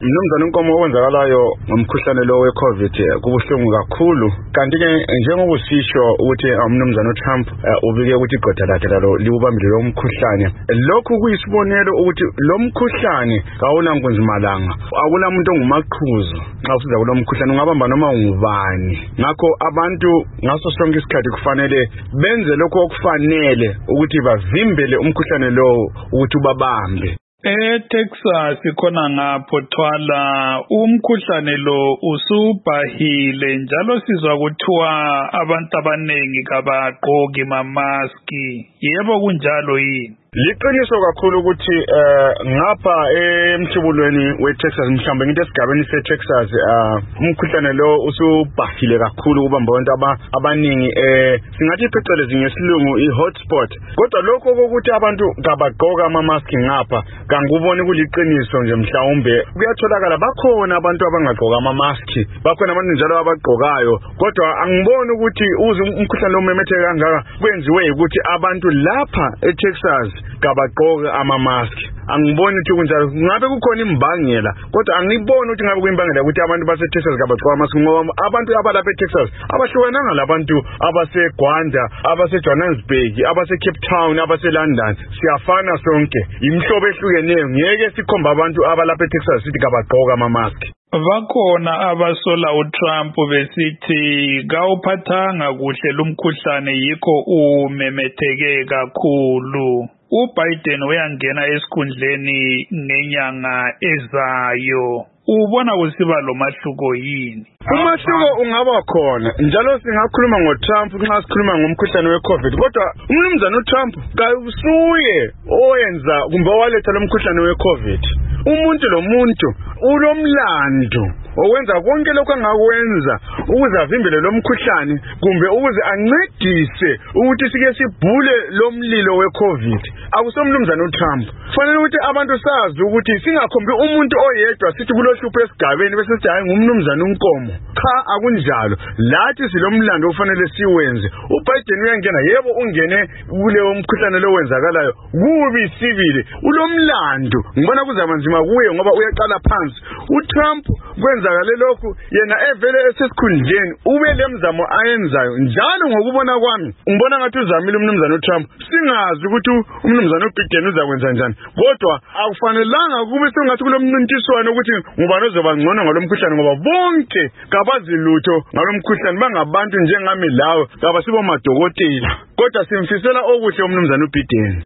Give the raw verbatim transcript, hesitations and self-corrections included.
Mnumzane uNkomo okwenzakalayo ngomkhuhlane lo weCovid kubuhlungu kakhulu kanti ke njengoba usisho ukuthi umnumzane uTrump ubike ukuthi igqoda lakhe lalo liubambile lo mkhuhlane lokhu kuyisibonelo ukuthi lo mkhuhlane kawuna nkunzimalanga akunamuntu ongumaqhuzu xa usiza kulo mkhuhlane ungabamba noma ngubani ngakho abantu ngaso sonke isikhathi kufanele benze lokho okufanele ukuthi bavimbele umkhuhlane lo ukuthi ubabambe. eTexas khona ngapho thwala umkhuhlane lo usubhahile njalo sizwa kuthiwa abantu abanengi kabagqoki mamaski yebo kunjalo yini? Liqiniso kakhulu ukuthi ngapha emthubulweni weTexas mhlawumbe ngithi esigabeni seTexas umkhuhlane lo usubhahile kakhulu kubamba abantu abaningi singathi phecelezi ngesilungu i-hotspot kodwa lokho ukuthi abantu kabagqoka ama-mask ngapha kanguboni kuliqiniso nje mhlawumbe kuyatholakala bakhona abantu abangagqoka ama-mask bakhona abantu njalo abagqokayo kodwa angiboni ukuthi uze umkhuhlane lo umemetheke kangaka kwenziwe ukuthi abantu lapha eTexas kabagqoka ama-mask angiboni ukuthi kunjalo ngabe kukhona imbangela kodwa angiboni ukuthi ngabe kuyimbangela ukuthi abantu baseTexas kabagqoka ama-mask ngoba abantu abalapha eTexas abahlukananga labantu abaseGwanda abaseJohannesburg abaseCape Town abaseLondon siyafana sonke imihlobo ehlukeneyo ngeke sikhomba abantu abalapha eTexas sithi kabagqoka ama-mask. Bakhona abasola uTrump besithi kawuphathanga kuhle lumkhuhlane yikho umemetheke kakhulu. uBiden uyangena esikhundleni ngenyanga ezayo. Ubona kusiba lo mahluko yini? Umahluko ungaba khona njalo singakhuluma ngoTrump nxa sikhuluma ngomkhuhlane weCovid kodwa umnumzane uTrump kayusuye oyenza kumbe owaletha lo mkhuhlane weCovid. Umuntu lo muntu ulomlando owenza konke lokho angakwenza ukuze avimbele lo mkhuhlane kumbe ukuze ancedise ukuthi sike sibhule lo mlilo weCovid. Akusomnumzane uTrump. Kufanele ukuthi abantu sazi ukuthi singakhombi umuntu oyedwa sithi kulohlupho esigabeni bese sithi hayi ngumnumzane uNkomo. Cha akunjalo. Lathi silomlando ofanele siwenze. uBiden uyangena yebo ungene kule umkhuhlane lo wenzakalayo kubi sibili. Ulomlando. Ngibona kuzama nzima kuye ngoba uyaqala phansi. uTrump kwenzakale lokhu yena evele esesikhundleni ube lemzamo ayenzayo njalo ngokubona kwami ngibona ngathi uzamile umnumzane uTrump singazi ukuthi umnumzane uBiden uzakwenza njani kodwa akufanelanga kube sengathi kulomncintiswano ukuthi ngubani ozoba ngcono ngalomkhuhlane ngoba bonke kabazi lutho ngalomkhuhlane bangabantu njengami lawe kabasibo madokotela kodwa simfisela okuhle umnumzane uBiden.